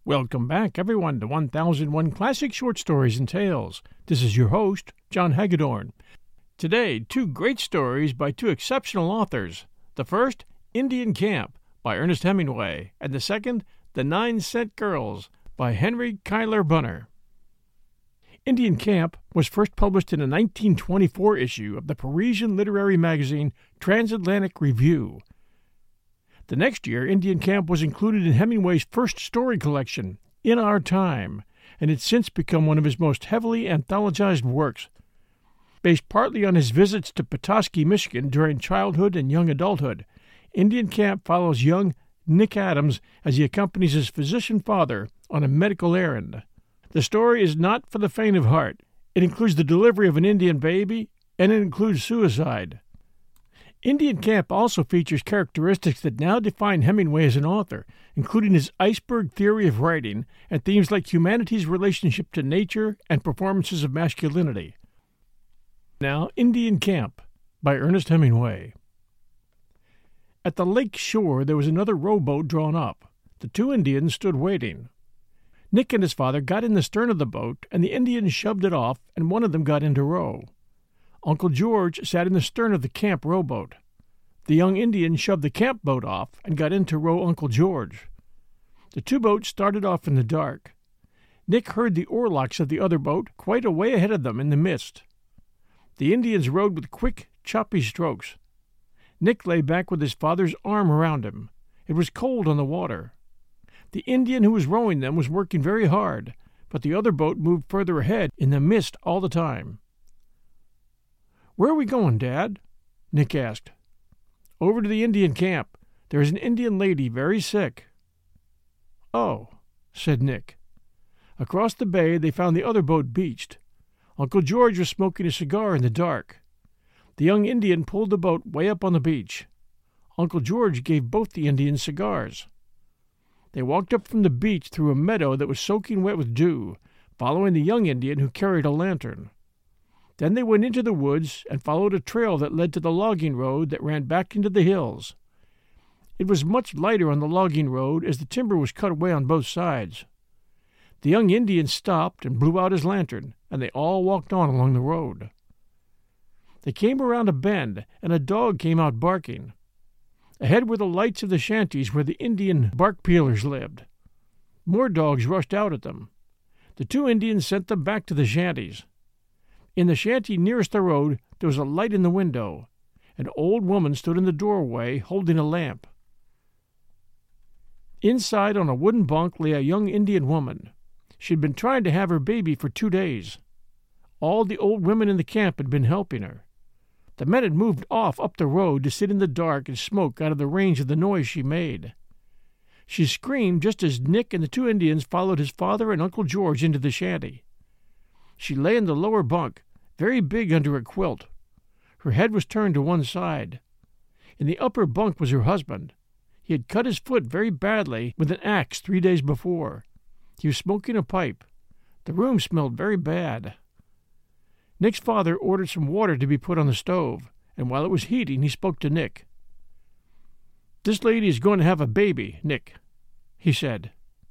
Welcome back, everyone, to 1001 Classic Short Stories and Tales. This is your host, John Hagedorn. Today, two great stories by two exceptional authors. The first, Indian Camp, by Ernest Hemingway, and the second, The 9-Cent Girls, by Henry Cuyler Bunner. Indian Camp was first published in a 1924 issue of the Parisian literary magazine Transatlantic Review. The next year, Indian Camp was included in Hemingway's first story collection, In Our Time, and it's since become one of his most heavily anthologized works. Based partly on his visits to Petoskey, Michigan during childhood and young adulthood, Indian Camp follows young Nick Adams as he accompanies his physician father on a medical errand. The story is not for the faint of heart. It includes the delivery of an Indian baby, and it includes suicide. Indian Camp also features characteristics that now define Hemingway as an author, including his iceberg theory of writing and themes like humanity's relationship to nature and performances of masculinity. Now, Indian Camp, by Ernest Hemingway. At the lake shore there was another rowboat drawn up. The two Indians stood waiting. Nick and his father got in the stern of the boat, and the Indians shoved it off, and one of them got in to row. Uncle George sat in the stern of the camp rowboat. The young Indian shoved the camp boat off and got in to row Uncle George. The two boats started off in the dark. Nick heard the oarlocks of the other boat quite a way ahead of them in the mist. The Indians rowed with quick, choppy strokes. Nick lay back with his father's arm around him. It was cold on the water. The Indian who was rowing them was working very hard, but the other boat moved further ahead in the mist all the time. "Where are we going, Dad?" Nick asked. "Over to the Indian camp. There is an Indian lady very sick." "Oh," said Nick. Across the bay they found the other boat beached. Uncle George was smoking a cigar in the dark. The young Indian pulled the boat way up on the beach. Uncle George gave both the Indians cigars. They walked up from the beach through a meadow that was soaking wet with dew, following the young Indian who carried a lantern. Then they went into the woods and followed a trail that led to the logging road that ran back into the hills. It was much lighter on the logging road as the timber was cut away on both sides. The young Indian stopped and blew out his lantern, and they all walked on along the road. They came around a bend, and a dog came out barking. Ahead were the lights of the shanties where the Indian bark peelers lived. More dogs rushed out at them. The two Indians sent them back to the shanties. In the shanty nearest the road there was a light in the window. An old woman stood in the doorway holding a lamp. Inside on a wooden bunk lay a young Indian woman. She had been trying to have her baby for 2 days. All the old women in the camp had been helping her. The men had moved off up the road to sit in the dark and smoke out of the range of the noise she made. She screamed just as Nick and the two Indians followed his father and Uncle George into the shanty. She lay in the lower bunk, very big under a quilt. Her head was turned to one side. In the upper bunk was her husband. He had cut his foot very badly with an axe 3 days before. He was smoking a pipe. The room smelled very bad. Nick's father ordered some water to be put on the stove, and while it was heating he spoke to Nick. "This lady is going to have a baby, Nick," he said.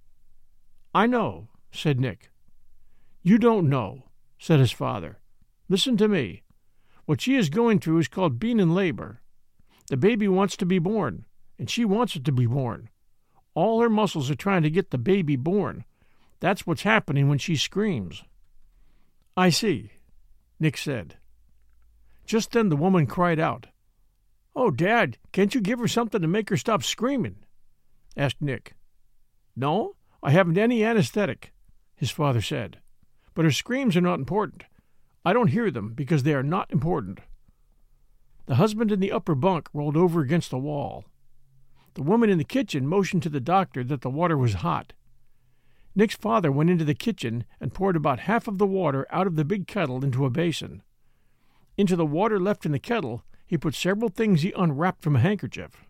"I know," said Nick. "You don't know," said his father. "Listen to me. What she is going through is called being in labor. The baby wants to be born, and she wants it to be born. All her muscles are trying to get the baby born. That's what's happening when she screams." "I see," Nick said. Just then the woman cried out. "Oh, Dad, can't you give her something to make her stop screaming?" asked Nick. "No, I haven't any anesthetic," his father said. "But her screams are not important. I don't hear them because they are not important." The husband in the upper bunk rolled over against the wall. The woman in the kitchen motioned to the doctor that the water was hot. Nick's father went into the kitchen and poured about half of the water out of the big kettle into a basin. Into the water left in the kettle he put several things he unwrapped from a handkerchief.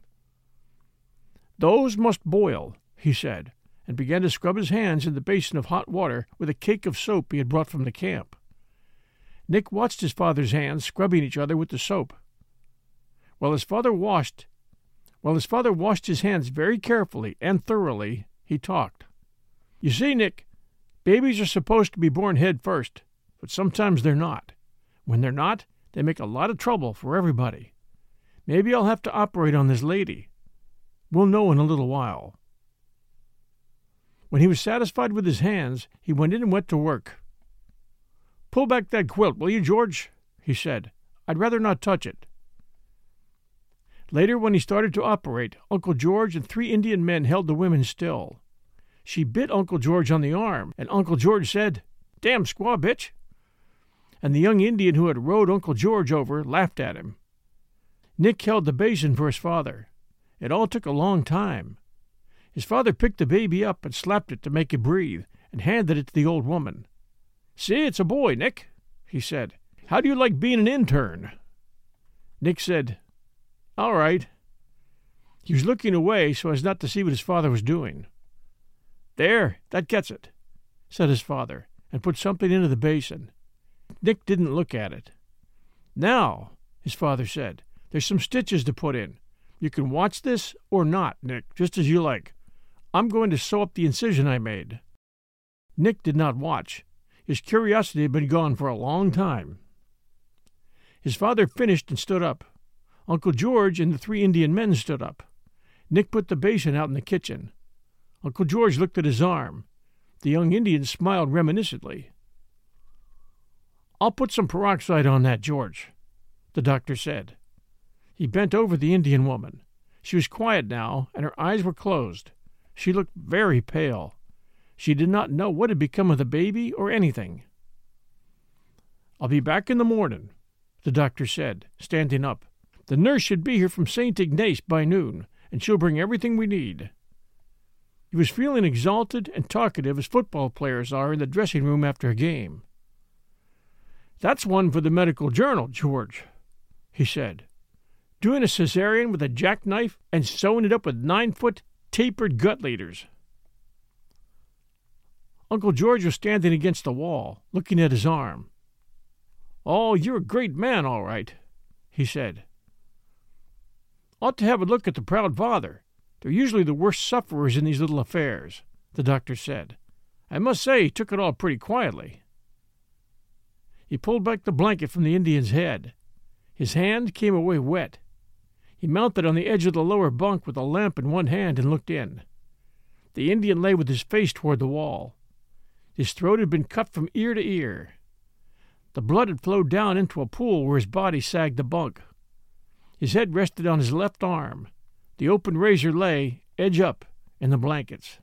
"Those must boil," he said, and began to scrub his hands in the basin of hot water with a cake of soap he had brought from the camp. Nick watched his father's hands scrubbing each other with the soap. While his father washed his hands very carefully and thoroughly, he talked. You see, Nick, babies are supposed to be born head first, but sometimes they're not. When they're not, they make a lot of trouble for everybody. Maybe I'll have to operate on this lady. We'll know in a little while." When he was satisfied with his hands, he went in and went to work. "Pull back that quilt, will you, George?" he said. "I'd rather not touch it." Later, when he started to operate, Uncle George and 3 Indian men held the women still. She bit Uncle George on the arm, and Uncle George said, "Damn squaw bitch!" And the young Indian who had rowed Uncle George over laughed at him. Nick held the basin for his father. It all took a long time. His father picked the baby up and slapped it to make it breathe, and handed it to the old woman. "See, it's a boy, Nick," he said. "How do you like being an intern?" Nick said, "All right." He was looking away so as not to see what his father was doing. "There, that gets it," said his father, and put something into the basin. Nick didn't look at it. "Now," his father said, "there's some stitches to put in. You can watch this or not, Nick, just as you like. I'm going to sew up the incision I made." Nick did not watch. His curiosity had been gone for a long time. His father finished and stood up. Uncle George and the 3 Indian men stood up. Nick put the basin out in the kitchen. Uncle George looked at his arm. The young Indian smiled reminiscently. "I'll put some peroxide on that, George," the doctor said. He bent over the Indian woman. She was quiet now, and her eyes were closed. She looked very pale. She did not know what had become of the baby or anything. "I'll be back in the morning," the doctor said, standing up. "The nurse should be here from St. Ignace by noon, and she'll bring everything we need." He was feeling exalted and talkative as football players are in the dressing room after a game. "That's one for the medical journal, George," he said. "Doing a cesarean with a jackknife and sewing it up with 9-foot tapered gut leaders." Uncle George was standing against the wall, looking at his arm. "Oh, you're a great man, all right," he said. "Ought to have a look at the proud father. They're usually the worst sufferers in these little affairs," the doctor said. "I must say he took it all pretty quietly." He pulled back the blanket from the Indian's head. His hand came away wet. He mounted on the edge of the lower bunk with a lamp in one hand and looked in. The Indian lay with his face toward the wall. His throat had been cut from ear to ear. The blood had flowed down into a pool where his body sagged the bunk. His head rested on his left arm. The open razor lay, edge up, in the blankets.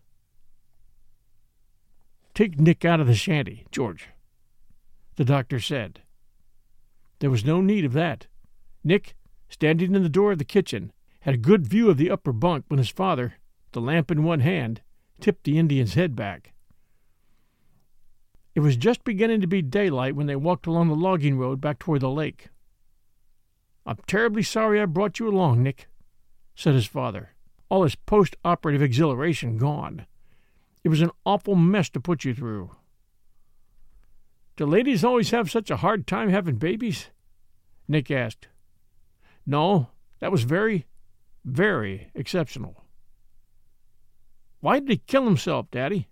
"Take Nick out of the shanty, George," the doctor said. There was no need of that. Nick, standing in the door of the kitchen, had a good view of the upper bunk when his father, the lamp in one hand, tipped the Indian's head back. It was just beginning to be daylight when they walked along the logging road back toward the lake. "I'm terribly sorry I brought you along, Nick," said his father, all his post-operative exhilaration gone. "It was an awful mess to put you through." "Do ladies always have such a hard time having babies?" Nick asked. "No, that was very, very exceptional." "Why did he kill himself, Daddy?"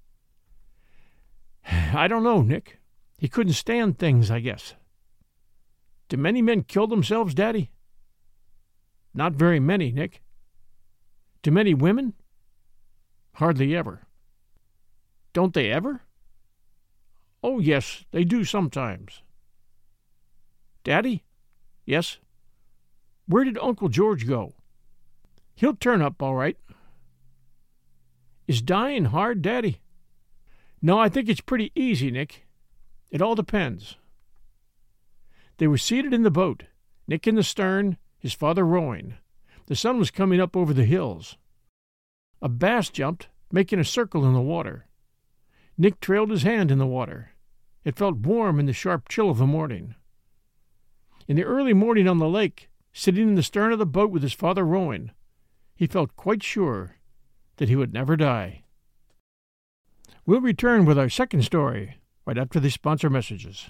"I don't know, Nick. He couldn't stand things, I guess." "Do many men kill themselves, Daddy?" "Not very many, Nick." "Do many women?" "Hardly ever." "Don't they ever?" "Oh, yes, they do sometimes." "Daddy?" "Yes?" "Where did Uncle George go?" "He'll turn up all right." "Is dying hard, Daddy?" "No, I think it's pretty easy, Nick. It all depends." They were seated in the boat, Nick in the stern, his father rowing. The sun was coming up over the hills. A bass jumped, making a circle in the water. Nick trailed his hand in the water. It felt warm in the sharp chill of the morning. In the early morning on the lake, sitting in the stern of the boat with his father rowing, he felt quite sure that he would never die. We'll return with our second story right after these sponsor messages.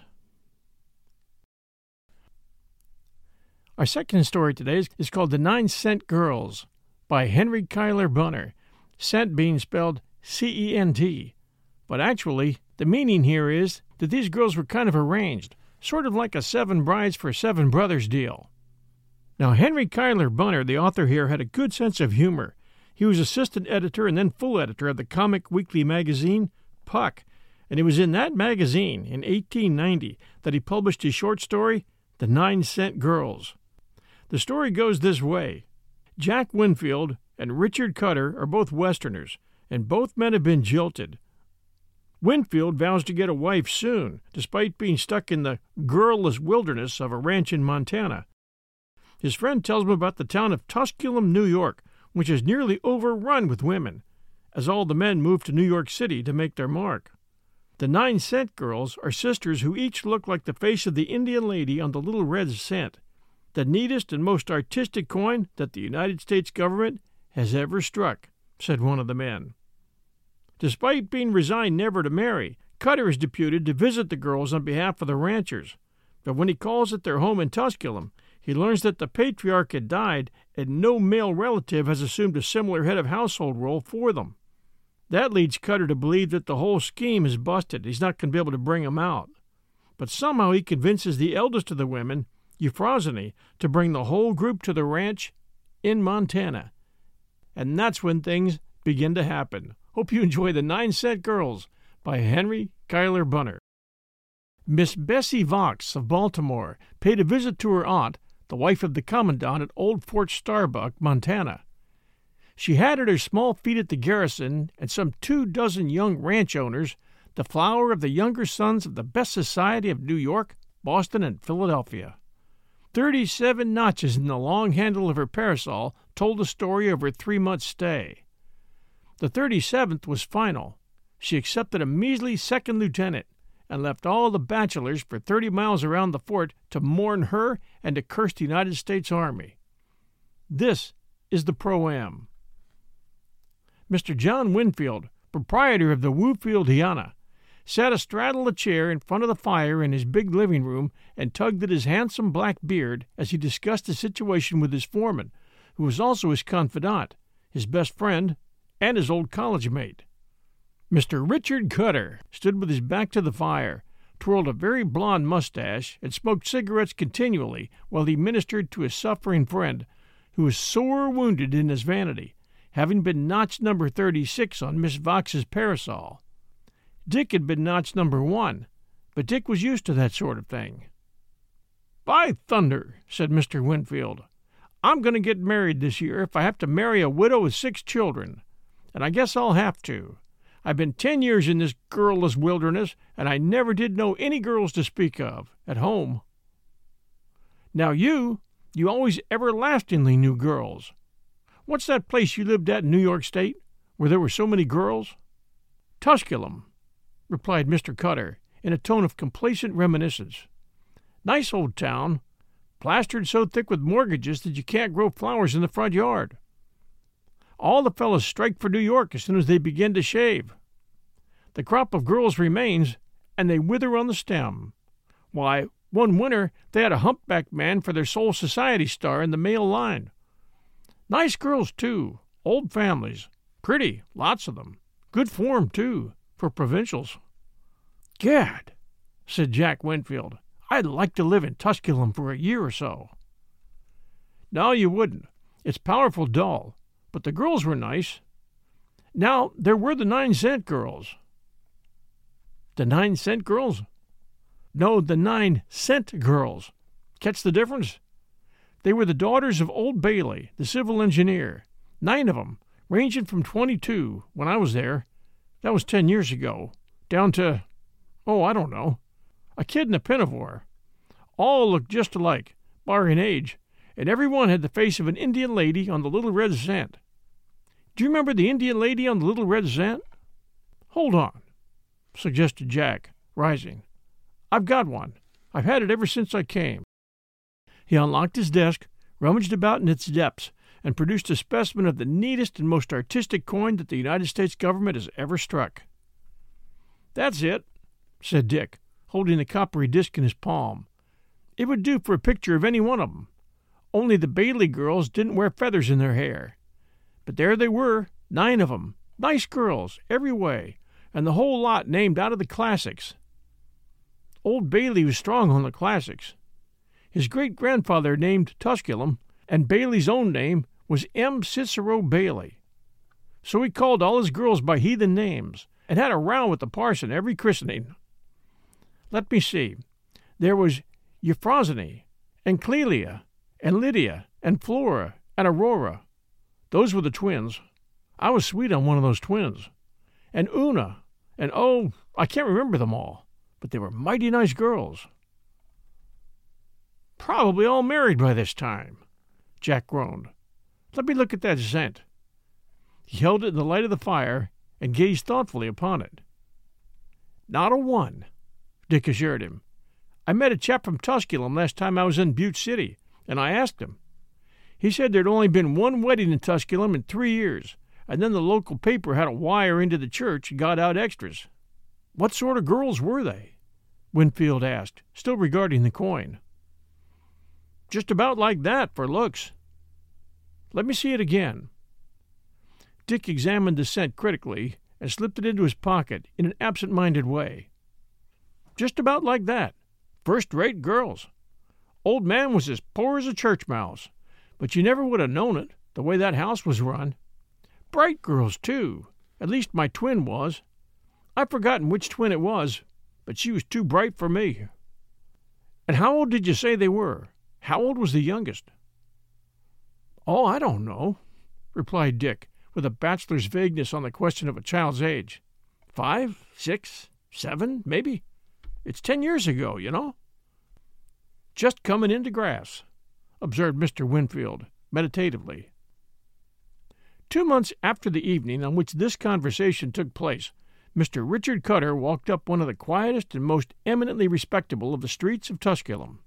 Our second story today is called The 9-Cent Girls by Henry Kyler Bunner, cent being spelled C-E-N-T, But actually, the meaning here is that these girls were kind of arranged, sort of like a 7 brides for 7 brothers deal. Now, Henry Cuyler Bunner, the author here, had a good sense of humor. He was assistant editor and then full editor of the comic weekly magazine, Puck, and it was in that magazine, in 1890, that he published his short story, The 9-Cent Girls. The story goes this way. Jack Winfield and Richard Cutter are both Westerners, and both men have been jilted. Winfield vows to get a wife soon, despite being stuck in the girlless wilderness of a ranch in Montana. His friend tells him about the town of Tusculum, New York, which is nearly overrun with women, as all the men move to New York City to make their mark. The 9-Cent Girls are sisters who each look like the face of the Indian lady on the Little Red Cent, the neatest and most artistic coin that the United States government has ever struck, said one of the men. Despite being resigned never to marry, Cutter is deputed to visit the girls on behalf of the ranchers. But when he calls at their home in Tusculum, he learns that the patriarch had died and no male relative has assumed a similar head of household role for them. That leads Cutter to believe that the whole scheme is busted. He's not going to be able to bring them out. But somehow he convinces the eldest of the women, Euphrosyne, to bring the whole group to the ranch in Montana. And that's when things begin to happen. Hope you enjoy The 9-Cent Girls by Henry Cuyler Bunner. Miss Bessie Vox of Baltimore paid a visit to her aunt, the wife of the commandant at Old Fort Starbuck, Montana. She had at her small feet at the garrison and some 24 young ranch owners, the flower of the younger sons of the best society of New York, Boston, and Philadelphia. 37 notches in the long handle of her parasol told the story of her 3-month stay. The 37th was final. She accepted a measly second lieutenant and left all the bachelors for 30 miles around the fort to mourn her and to curse the United States Army. This is the Pro-Am. Mr. John Winfield, proprietor of the Woofieldhiana, sat astraddle a chair in front of the fire in his big living room and tugged at his handsome black beard as he discussed the situation with his foreman, who was also his confidant, his best friend, and his old college mate. Mr. Richard Cutter stood with his back to the fire, twirled a very blond mustache, and smoked cigarettes continually while he ministered to his suffering friend, who was sore wounded in his vanity, having been notched number 36 on Miss Vox's parasol. Dick had been notched number 1, but Dick was used to that sort of thing. "By thunder," said Mr. Winfield, "I'm going to get married this year if I have to marry a widow with 6 children. And I guess I'll have to. I've been 10 years in this girlless wilderness, and I never did know any girls to speak of, at home. Now you always everlastingly knew girls. What's that place you lived at in New York State, where there were so many girls?" "Tusculum," replied Mr. Cutter, in a tone of complacent reminiscence. "Nice old town, plastered so thick with mortgages that you can't grow flowers in the front yard. All the fellows strike for New York as soon as they begin to shave. The crop of girls remains, and they wither on the stem. Why, one winter they had a humpbacked man for their sole society star in the male line. Nice girls, too, old families, pretty, lots of them. Good form, too, for provincials." "Gad," said Jack Winfield, "I'd like to live in Tusculum for a year or so." "No, you wouldn't. It's powerful dull. But the girls were nice. Now, there were the 9-Cent Girls." "The 9-Cent Girls?" "No, the 9-Cent Girls. Catch the difference? They were the daughters of Old Bailey, the civil engineer. 9 of 'em, ranging from 22, when I was there, that was 10 years ago, down to, I don't know, a kid in a pinafore. All looked just alike, barring age, and every one had the face of an Indian lady on the Little Red Cent. Do you remember the Indian lady on the Little Red Cent?" "Hold on," suggested Jack, rising. "I've got one. I've had it ever since I came." He unlocked his desk, rummaged about in its depths, and produced a specimen of the neatest and most artistic coin that the United States government has ever struck. "That's it," said Dick, holding the coppery disc in his palm. "It would do for a picture of any one of 'em. Only the Bailey girls didn't wear feathers in their hair. But there they were, 9 of 'em, nice girls, every way, and the whole lot named out of the classics. Old Bailey was strong on the classics. His great-grandfather named Tusculum, and Bailey's own name was M. Cicero Bailey. So he called all his girls by heathen names, and had a row with the parson every christening. Let me see. There was Euphrosyne, and Clelia, and Lydia, and Flora, and Aurora. Those were the twins. I was sweet on one of those twins. And Una, and I can't remember them all, but they were mighty nice girls. Probably all married by this time, Jack groaned. Let me look at that cent. He held it in the light of the fire and gazed thoughtfully upon it. Not a one, Dick assured him. I met a chap from Tusculum last time I was in Butte City, and I asked him. He said there'd only been one wedding in Tusculum in 3 years, and then the local paper had a wire into the church and got out extras. What sort of girls were they? Winfield asked, still regarding the coin. Just about like that for looks. Let me see it again. Dick examined the cent critically and slipped it into his pocket in an absent-minded way. Just about like that. First-rate girls. Old man was as poor as a church mouse, but you never would have known it, the way that house was run. Bright girls, too. At least my twin was. I've forgotten which twin it was, but she was too bright for me. And how old did you say they were? How old was the youngest? Oh, I don't know, replied Dick, with a bachelor's vagueness on the question of a child's age. 5, 6, 7, maybe. It's 10 years ago, you know. Just coming into grass, observed Mr. Winfield, meditatively. 2 months after the evening on which this conversation took place, Mr. Richard Cutter walked up one of the quietest and most eminently respectable of the streets of Tusculum.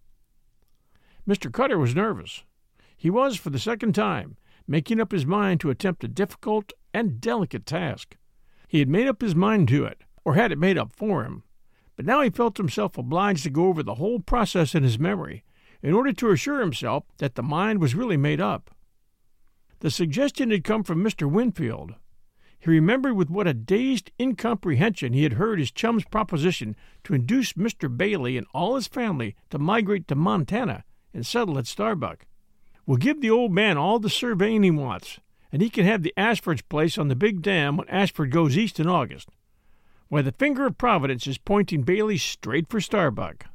Mr. Cutter was nervous. He was, for the second time, making up his mind to attempt a difficult and delicate task. He had made up his mind to it, or had it made up for him, but now he felt himself obliged to go over the whole process in his memory, in order to assure himself that the mind was really made up. The suggestion had come from Mr. Winfield. He remembered with what a dazed incomprehension he had heard his chum's proposition to induce Mr. Bailey and all his family to migrate to Montana and settle at Starbuck. We'll give the old man all the surveying he wants, and he can have the Ashford's place on the big dam when Ashford goes east in August. Why, the finger of Providence is pointing Bailey straight for Starbuck.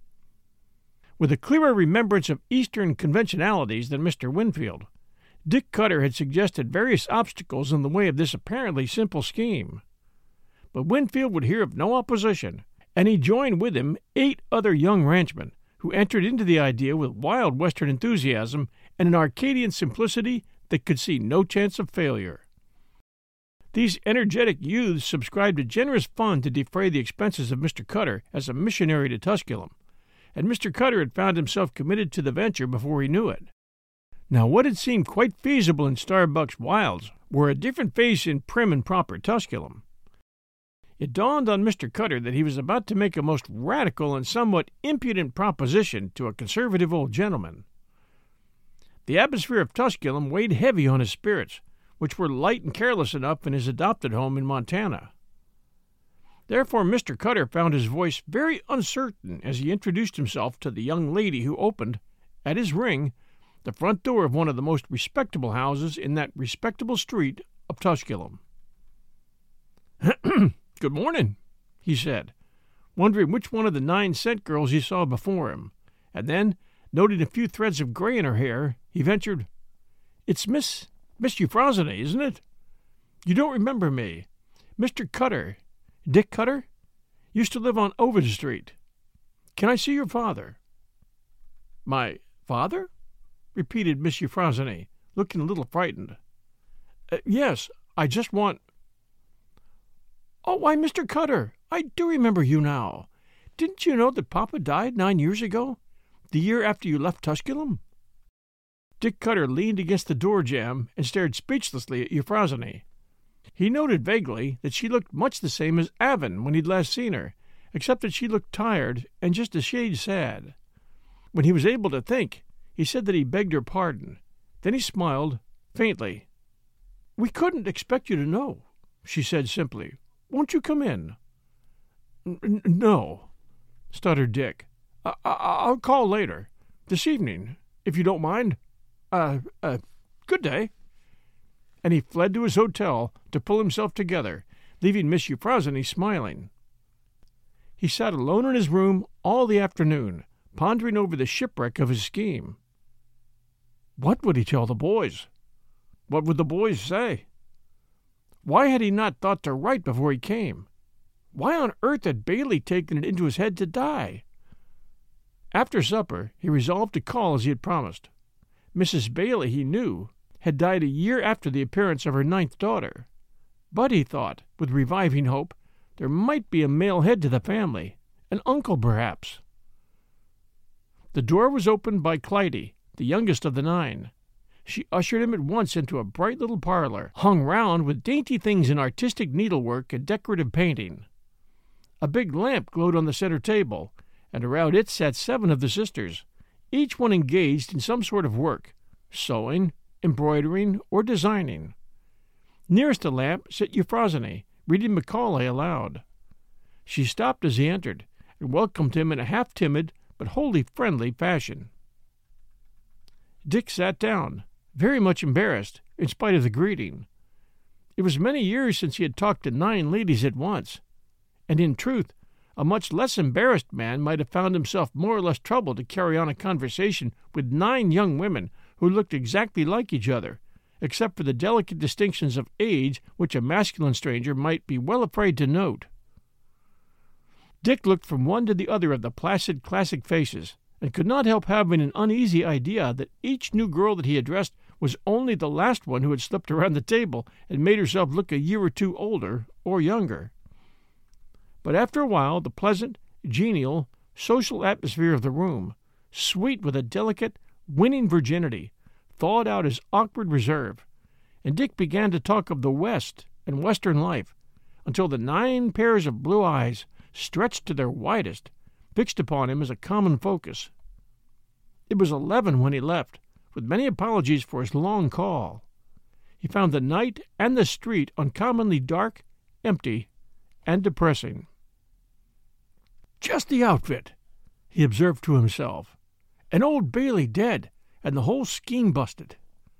With a clearer remembrance of Eastern conventionalities than Mr. Winfield, Dick Cutter had suggested various obstacles in the way of this apparently simple scheme. But Winfield would hear of no opposition, and he joined with him 8 other young ranchmen, who entered into the idea with wild Western enthusiasm and an Arcadian simplicity that could see no chance of failure. These energetic youths subscribed a generous fund to defray the expenses of Mr. Cutter as a missionary to Tusculum, and Mr. Cutter had found himself committed to the venture before he knew it. Now, what had seemed quite feasible in Starbuck's wilds were a different face in prim and proper Tusculum. It dawned on Mr. Cutter that he was about to make a most radical and somewhat impudent proposition to a conservative old gentleman. The atmosphere of Tusculum weighed heavy on his spirits, which were light and careless enough in his adopted home in Montana. Therefore Mr. Cutter found his voice very uncertain as he introduced himself to the young lady who opened, at his ring, the front door of one of the most respectable houses in that respectable street of Tusculum. "Good morning," he said, wondering which one of the 9-cent girls he saw before him, and then, noting a few threads of gray in her hair, he ventured, "It's Miss Euphrosyne, isn't it? You don't remember me. Mr. Cutter, Dick Cutter, used to live on Ovid Street. Can I see your father?" "My father?" repeated Miss Euphrosyne, looking a little frightened. "Yes, I just want—" "Oh, why, Mr. Cutter, I do remember you now. Didn't you know that Papa died 9 years ago, the year after you left Tusculum?" Dick Cutter leaned against the door jamb and stared speechlessly at Euphrosyne. He noted vaguely that she looked much the same as Avon when he'd last seen her, except that she looked tired and just a shade sad. When he was able to think, he said that he begged her pardon. Then he smiled, faintly. "We couldn't expect you to know," she said simply. Won't you come in?" "No," stuttered Dick. "I'll call later. This evening, if you don't mind. Good day." And he fled to his hotel to pull himself together, leaving Miss Euphrosyne smiling. He sat alone in his room all the afternoon, pondering over the shipwreck of his scheme. What would he tell the boys? What would the boys say? Why had he not thought to write before he came? Why on earth had Bailey taken it into his head to die? After supper, he resolved to call as he had promised. Mrs. Bailey, he knew, had died a year after the appearance of her 9th daughter. But, he thought, with reviving hope, there might be a male head to the family, an uncle perhaps. The door was opened by Clytie, the youngest of the 9. She ushered him at once into a bright little parlor, hung round with dainty things in artistic needlework and decorative painting. A big lamp glowed on the center table, and around it sat 7 of the sisters, each one engaged in some sort of work, sewing, embroidering, or designing. Nearest the lamp sat Euphrosyne, reading Macaulay aloud. She stopped as he entered, and welcomed him in a half-timid but wholly friendly fashion. Dick sat down, very much embarrassed, in spite of the greeting. It was many years since he had talked to 9 ladies at once, and in truth, a much less embarrassed man might have found himself more or less troubled to carry on a conversation with 9 young women who looked exactly like each other, except for the delicate distinctions of age which a masculine stranger might be well afraid to note. Dick looked from one to the other of the placid, classic faces, and could not help having an uneasy idea that each new girl that he addressed was only the last one who had slipped around the table and made herself look a year or 2 older or younger. But after a while the pleasant, genial, social atmosphere of the room, sweet with a delicate, winning virginity, thawed out his awkward reserve, and Dick began to talk of the West and Western life, until the 9 pairs of blue eyes, stretched to their widest, fixed upon him as a common focus. It was 11 when he left, with many apologies for his long call. He found the night and the street uncommonly dark, empty, and depressing. "Just the outfit," he observed to himself, "and old Bailey dead, and the whole scheme busted."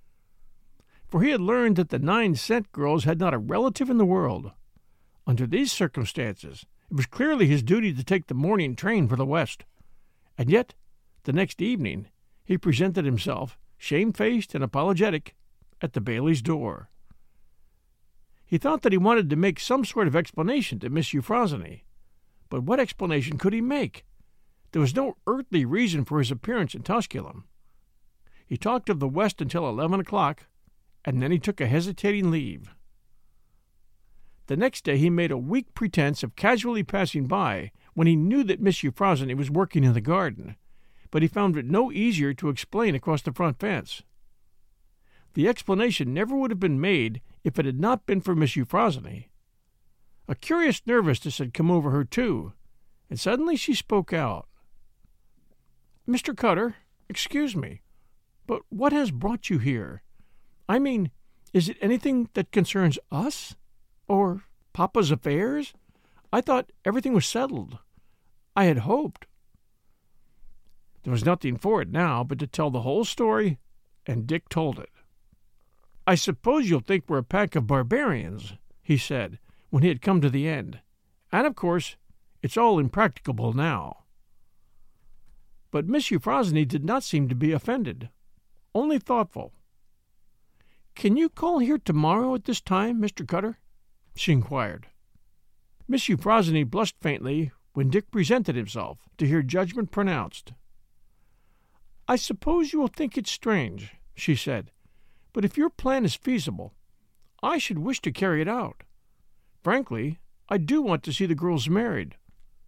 For he had learned that the 9 cent girls had not a relative in the world. Under these circumstances, it was clearly his duty to take the morning train for the West. And yet, the next evening, he presented himself, shamefaced and apologetic, at the Baileys' door. He thought that he wanted to make some sort of explanation to Miss Euphrosyne. But what explanation could he make? There was no earthly reason for his appearance in Tusculum. He talked of the West until 11 o'clock, and then he took a hesitating leave. The next day he made a weak pretense of casually passing by when he knew that Miss Euphrosyne was working in the garden, but he found it no easier to explain across the front fence. The explanation never would have been made if it had not been for Miss Euphrosyne. A curious nervousness had come over her, too, and suddenly she spoke out. "Mr. Cutter, excuse me, but what has brought you here? I mean, is it anything that concerns us? Or Papa's affairs? I thought everything was settled. I had hoped." There was nothing for it now but to tell the whole story, and Dick told it. "I suppose you'll think we're a pack of barbarians," he said, when he had come to the end, "and of course it's all impracticable now." But Miss Euphrosyne did not seem to be offended, only thoughtful. "Can you call here tomorrow at this time, Mr. Cutter?" she inquired. Miss Euphrosyne blushed faintly when Dick presented himself to hear judgment pronounced. "I suppose you will think it strange," she said, "but if your plan is feasible, I should wish to carry it out. Frankly, I do want to see the girls married.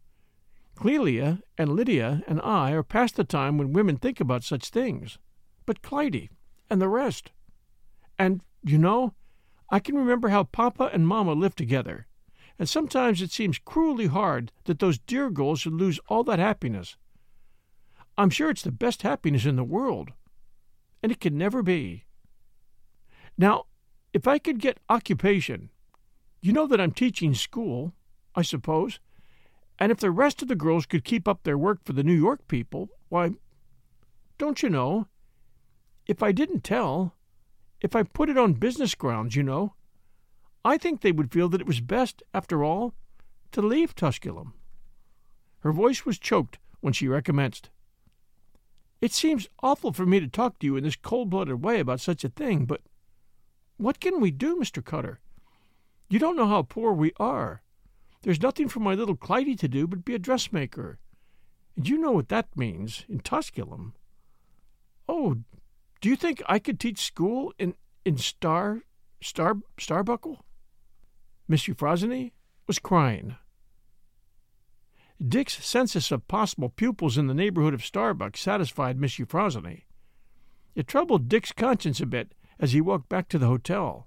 Clelia and Lydia and I are past the time when women think about such things, but Clytie and the rest. And, you know, I can remember how Papa and Mama lived together, and sometimes it seems cruelly hard that those dear girls should lose all that happiness. I'm sure it's the best happiness in the world, and it can never be. Now, if I could get occupation, You know that I'm teaching school, I suppose, and if the rest of the girls could keep up their work for the New York people, why, don't you know, if I didn't tell, if I put it on business grounds, you know, I think they would feel that it was best, after all, to leave Tusculum." Her voice was choked when she recommenced. "It seems awful for me to talk to you in this cold-blooded way about such a thing, but what can we do, Mr. Cutter? You don't know how poor we are. There's nothing for my little Clytie to do but be a dressmaker, and you know what that means in Tusculum. Oh, do you think I could teach school in Starbuckle?" Miss Euphrosyne was crying. Dick's census of possible pupils in the neighborhood of Starbuck satisfied Miss Euphrosyne. It troubled Dick's conscience a bit as he walked back to the hotel.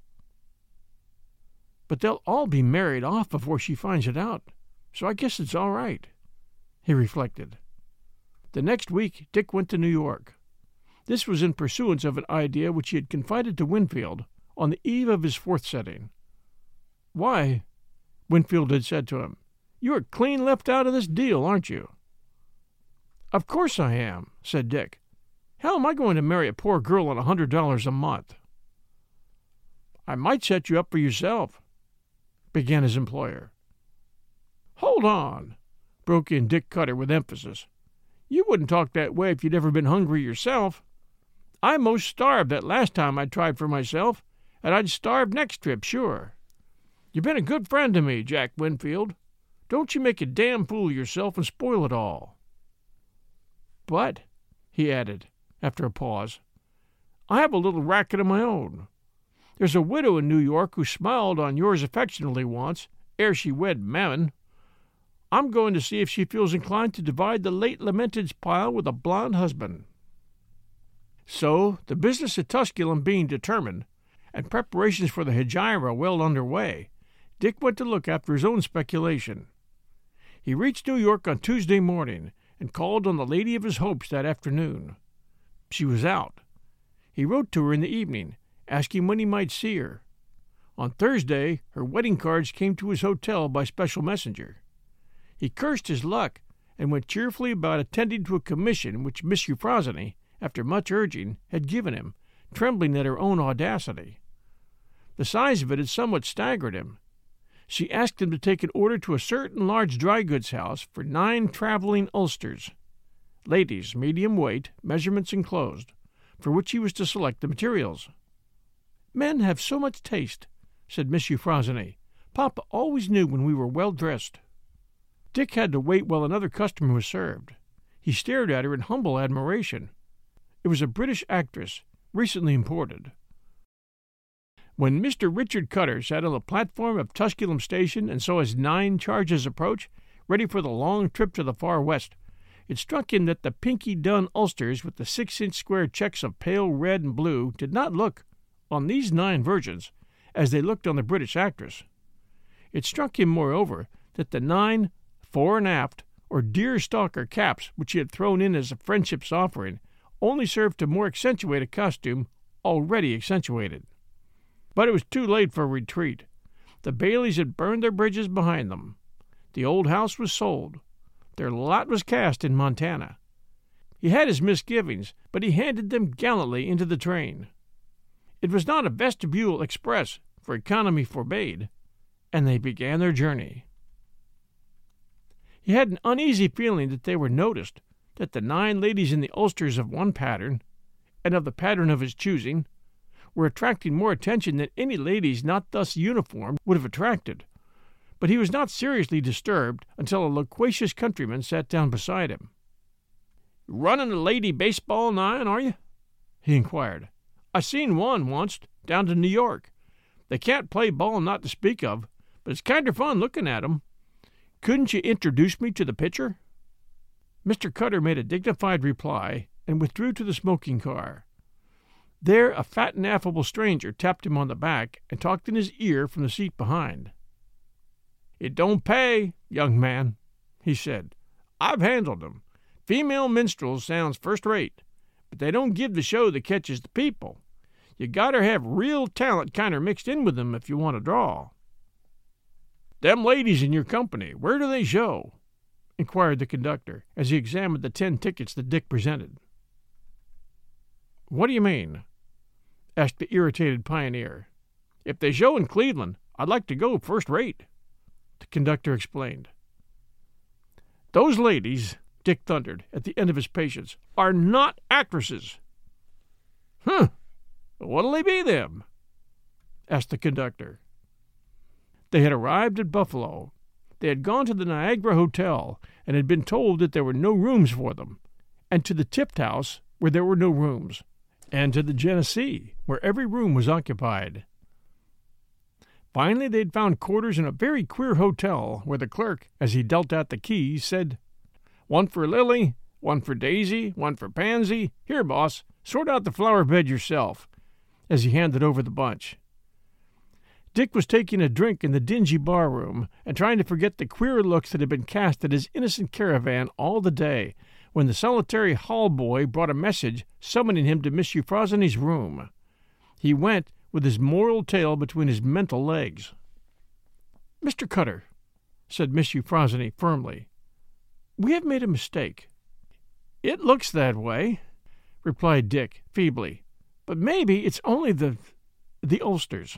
"But they'll all be married off before she finds it out, so I guess it's all right," he reflected. The next week Dick went to New York. This was in pursuance of an idea which he had confided to Winfield on the eve of his fourth setting. "Why," Winfield had said to him, "you are clean left out of this deal, aren't you?" "Of course I am," said Dick. "How am I going to marry a poor girl on $100 a month?" "I might set you up for yourself," began his employer. "Hold on," broke in Dick Cutter with emphasis. "You wouldn't talk that way if you'd ever been hungry yourself. I most starved that last time I tried for myself, and I'd starve next trip, sure. You've been a good friend to me, Jack Winfield. Don't you make a damn fool of yourself and spoil it all." "But," he added, after a pause, "I have a little racket of my own. There's a widow in New York who smiled on yours affectionately once, ere she wed Mammon. I'm going to see if she feels inclined to divide the late lamented's pile with a blond husband." So, the business at Tusculum being determined, and preparations for the hegira well under way, Dick went to look after his own speculation. He reached New York on Tuesday morning, and called on the lady of his hopes that afternoon. She was out. He wrote to her in the evening, asking when he might see her. On Thursday her wedding cards came to his hotel by special messenger. He cursed his luck, and went cheerfully about attending to a commission which Miss Euphrosyne, after much urging, had given him, trembling at her own audacity. The size of it had somewhat staggered him. She asked him to take an order to a certain large dry goods house for 9 traveling ulsters, ladies, medium weight, measurements enclosed, for which he was to select the materials. "Men have so much taste," said Miss Euphrosyne. "Papa always knew when we were well dressed." Dick had to wait while another customer was served. He stared at her in humble admiration. It was a British actress, recently imported. When Mr. Richard Cutter sat on the platform of Tusculum Station and saw his 9 charges approach, ready for the long trip to the far west, it struck him that the pinky dun ulsters with the 6-inch square checks of pale red and blue did not look, on these 9 virgins, as they looked on the British actress. It struck him, moreover, that the 9 fore and aft, or deerstalker caps which he had thrown in as a friendship's offering, only served to more accentuate a costume already accentuated. But it was too late for retreat. The Baileys had burned their bridges behind them. The old house was sold. Their lot was cast in Montana. He had his misgivings, but he handed them gallantly into the train. It was not a vestibule express, for economy forbade, and they began their journey. He had an uneasy feeling that they were noticed, that the 9 ladies in the ulsters of one pattern, and of the pattern of his choosing, were attracting more attention than any ladies not thus uniformed would have attracted, but he was not seriously disturbed until a loquacious countryman sat down beside him. "Running a lady baseball 9, are you?" he inquired. "I seen one once, down to New York. They can't play ball not to speak of, but it's kinder fun looking at 'em. Couldn't you introduce me to the pitcher?" Mr. Cutter made a dignified reply and withdrew to the smoking car. There a fat and affable stranger tapped him on the back and talked in his ear from the seat behind. "It don't pay, young man," he said. "I've handled 'em. Female minstrels sounds first rate, but they don't give the show that catches the people. You gotter have real talent kinder mixed in with 'em if you want to draw." "Them ladies in your company, where do they show?" inquired the conductor as he examined the 10 tickets that Dick presented. "What do you mean?" asked the irritated pioneer. "If they show in Cleveland, I'd like to go first rate," the conductor explained. "Those ladies," Dick thundered at the end of his patience, "are not actresses." "Huh! What'll they be, then?" asked the conductor. They had arrived at Buffalo. They had gone to the Niagara Hotel and had been told that there were no rooms for them, and to the Tift House, where there were no rooms, and to the Genesee, where every room was occupied. Finally, they had found quarters in a very queer hotel, where the clerk, as he dealt out the keys, said, "One for Lily, one for Daisy, one for Pansy. Here, boss, sort out the flower bed yourself," as he handed over the bunch. Dick was taking a drink in the dingy bar-room and trying to forget the queer looks that had been cast at his innocent caravan all the day, when the solitary hall boy brought a message summoning him to Miss Euphrosyne's room. He went with his moral tail between his mental legs. "Mr. Cutter," said Miss Euphrosyne firmly, "we have made a mistake." "It looks that way," replied Dick feebly, "but maybe it's only the ulsters."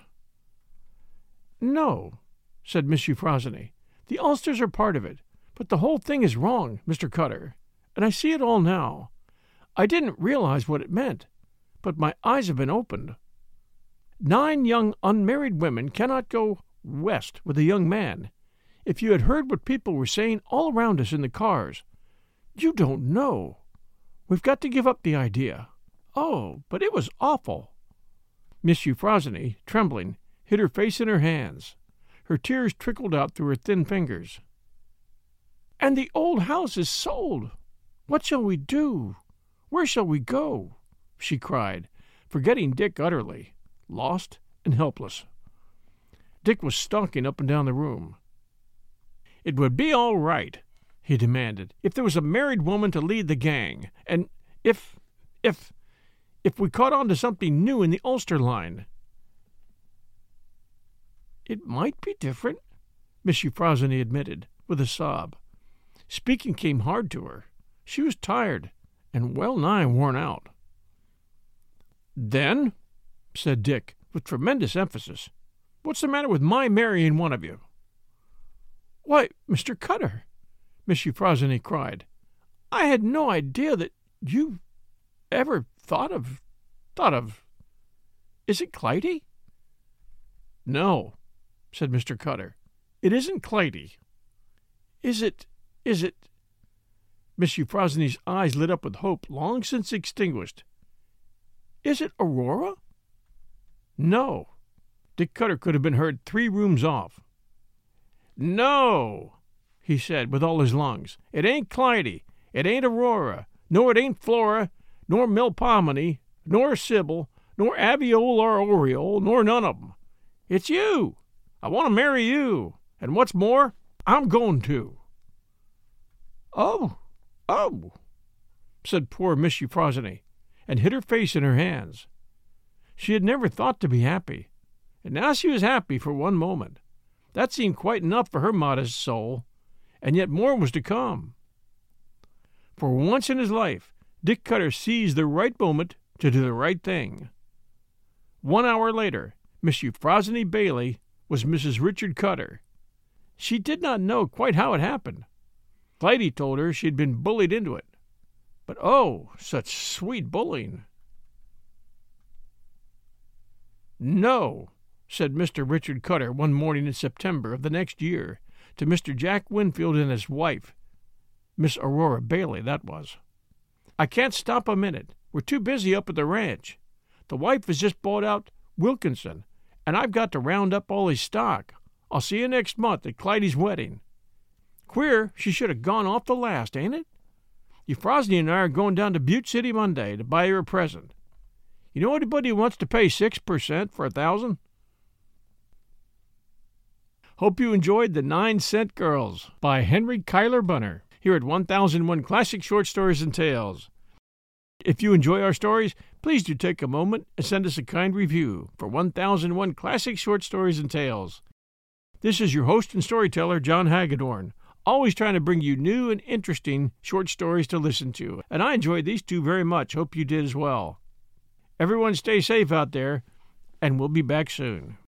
"No," said Miss Euphrosyne, "the ulsters are part of it, but the whole thing is wrong, Mr. Cutter, and I see it all now. I didn't realize what it meant, but my eyes have been opened. 9 young unmarried women cannot go west with a young man. If you had heard what people were saying all around us in the cars, you don't know. We've got to give up the idea. Oh, but it was awful." Miss Euphrosyne, trembling, hid her face in her hands. Her tears trickled out through her thin fingers. "And the old house is sold. What shall we do? Where shall we go?" she cried, forgetting Dick utterly, lost and helpless. Dick was stalking up and down the room. "It would be all right," he demanded, "if there was a married woman to lead the gang, and if we caught on to something new in the Ulster line." "It might be different," Miss Euphrosyne admitted, with a sob. Speaking came hard to her. She was tired and well-nigh worn out. "Then," said Dick, with tremendous emphasis, "what's the matter with my marrying one of you?" "Why, Mr. Cutter," Miss Euphrosyne cried, "I had no idea that you ever thought of... Is it Clytie?" "No," said Mr. Cutter, "it isn't Clytie." Is it... Miss Euphrosyne's eyes lit up with hope long since extinguished. "Is it Aurora?" "No." Dick Cutter could have been heard 3 rooms off. "No," he said with all his lungs. "It ain't Clytie. It ain't Aurora. Nor it ain't Flora, nor Melpomene, nor Sybil, nor Aviole or Oriole, nor none of 'em. It's you. I want to marry you. And what's more, I'm going to." Oh, said poor Miss Euphrosyne, and hid her face in her hands. She had never thought to be happy, and now she was happy for one moment. That seemed quite enough for her modest soul, and yet more was to come. For once in his life, Dick Cutter seized the right moment to do the right thing. 1 hour later, Miss Euphrosyne Bailey was Mrs. Richard Cutter. She did not know quite how it happened. Clytie told her she had been bullied into it. But oh, such sweet bullying! "No," said Mr. Richard Cutter one morning in September of the next year to Mr. Jack Winfield and his wife, Miss Aurora Bailey, that was. "I can't stop a minute. We're too busy up at the ranch. The wife has just bought out Wilkinson, and I've got to round up all his stock. I'll see you next month at Clytie's wedding. Queer she should have gone off the last, ain't it? Euphrosyne and I are going down to Butte City Monday to buy her a present. You know anybody who wants to pay 6% for 1,000? Hope you enjoyed The 9-Cent Girls by Henry Kyler Bunner here at 1001 Classic Short Stories and Tales. If you enjoy our stories, please do take a moment and send us a kind review for 1001 Classic Short Stories and Tales. This is your host and storyteller, John Hagedorn, always trying to bring you new and interesting short stories to listen to. And I enjoyed these two very much. Hope you did as well. Everyone stay safe out there, and we'll be back soon.